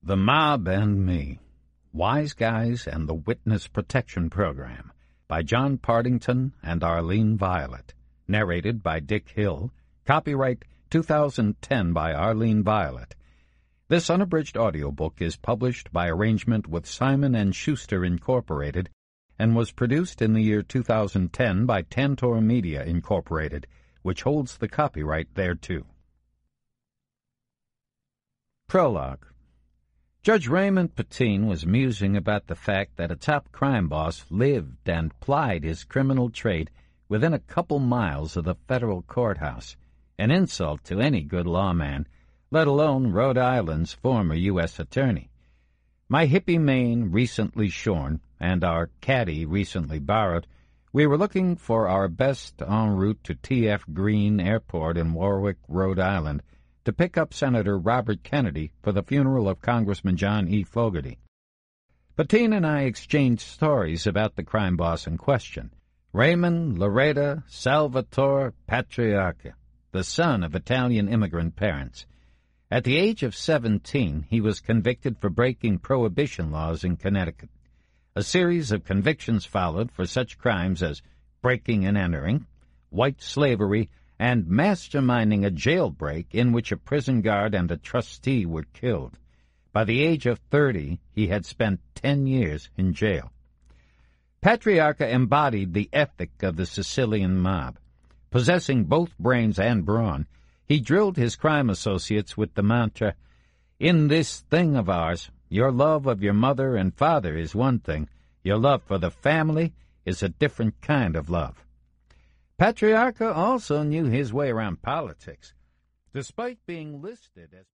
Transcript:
The Mob and Me, Wise Guys and the Witness Protection Program by John Partington and Arlene Violet. Narrated by Dick Hill. Copyright 2010 by Arlene Violet. This unabridged audiobook is published by arrangement with Simon & Schuster, Incorporated, and was produced in the year 2010 by Tantor Media, Incorporated, which holds the copyright thereto. Prologue. Judge Raymond Peteen was musing about the fact that a top crime boss lived and plied his criminal trade within a couple miles of the federal courthouse, an insult to any good lawman, let alone Rhode Island's former U.S. attorney. My hippie mane recently shorn, and our caddy recently borrowed, we were looking for our best en route to T.F. Green Airport in Warwick, Rhode Island, to pick up Senator Robert Kennedy for the funeral of Congressman John E. Fogerty. Peteen and I exchanged stories about the crime boss in question, Raymond Loretta Salvatore Patriarca, the son of Italian immigrant parents. At the age of 17, he was convicted for breaking prohibition laws in Connecticut. A series of convictions followed for such crimes as breaking and entering, white slavery, and masterminding a jailbreak in which a prison guard and a trustee were killed. By the age of 30, he had spent 10 years in jail. Patriarca embodied the ethic of the Sicilian mob. Possessing both brains and brawn, he drilled his crime associates with the mantra, "In this thing of ours, your love of your mother and father is one thing, your love for the family is a different kind of love." Patriarca also knew his way around politics. Despite being listed as